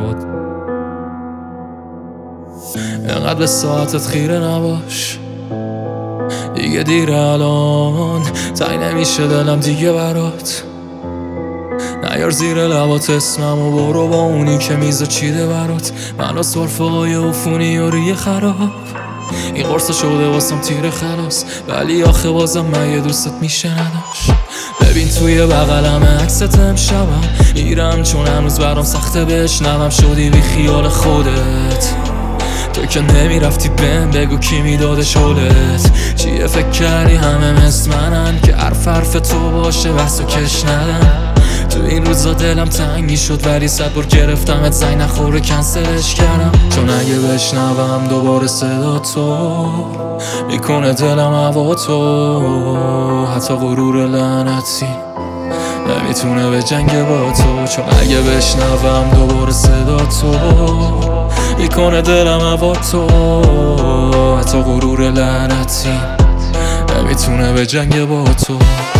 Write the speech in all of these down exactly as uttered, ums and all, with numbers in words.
بود. انقدر به ساعتت خیره نباش، دیگه دیر الان، تای نمیشه دلم دیگه برات. نیار زیر لبات اسمم و برو با اونی که میزه چیده برات. من و صرفه های عفونی و ریه خراب، این قرص شده واسم تیر خلاص، ولی آخه بازم من یه دوستت میشه نداشت. ببین توی بغلم عکست امشبم میرم، چون هنوز برام سخته بشنوم شدی بی خیال خودت. تو که نمیرفتی بهم بگو کی میداده شولت. چیه فکر کردی همه مثل منن که حرف حرف تو باشه بحثو کش ندن. تو این روزا دلم تنگ میشد ولی صد بار گرفتمت زنگ نخوره کنسلش کردم، چون اگه بشنوم دوباره صدا تو میکنه دلم هوا تو. حتی غرور لعنتی نمیتونه به جنگ با تو، چون اگه بشنوم دوباره صدا تو میکنه دلم هوا تو. حتی غرور لعنتی نمیتونه به جنگ با تو.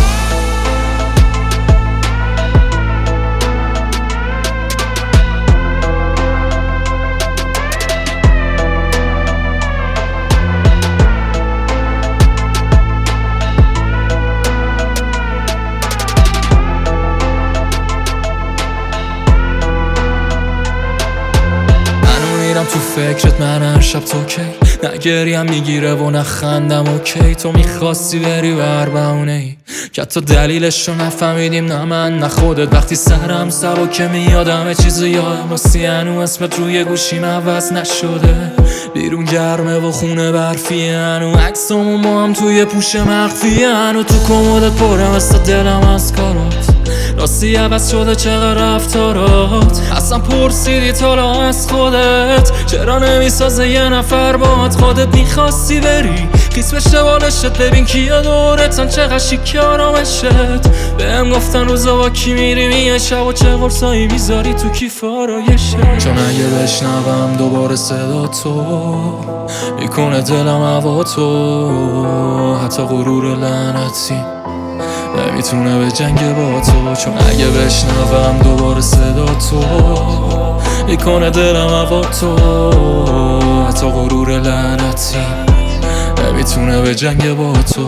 تو فکرت من هر شب تو کی، نه گریم میگیره و نه خندم اوکی. تو میخواستی بری بر بهونه ای که حتی دلیلش رو نفهمیدیم، نه من نه خودت. وقتی سرم سبکه میادم چیزی یادم راستی هنو اسمت روی گوشیم عوض نشده. بیرون گرمه و خونه برفیه هنو، عکسامون با هم توی پوش مخفیه هنو. تو کمدت پره مثل دلم از کارات، راستی عوض شده چقدر رفتارات. اصلا پرسیدی تالا از خودت چرا نمیسازه یه نفر باهات. خودت میخواستی بری خیس بشه بالشت، ببین کیا دورتن چقدر شیک آرامشت. بهم گفتن روزا با کی میری میای شب و چه قرصایی میذاری تو کیف آرایشت. چون اگه بشنوم دوباره صدا تو میکنه دلم هوا تو. حتی غرور لعنتی نمیتونه به جنگ با تو، چون اگه بشنوم دوباره صدا تو میکنه دلم هوا تو. حتی غرور لعنتی نمیتونه به جنگ با تو.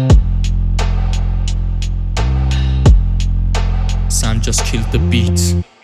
Sam just killed the beat.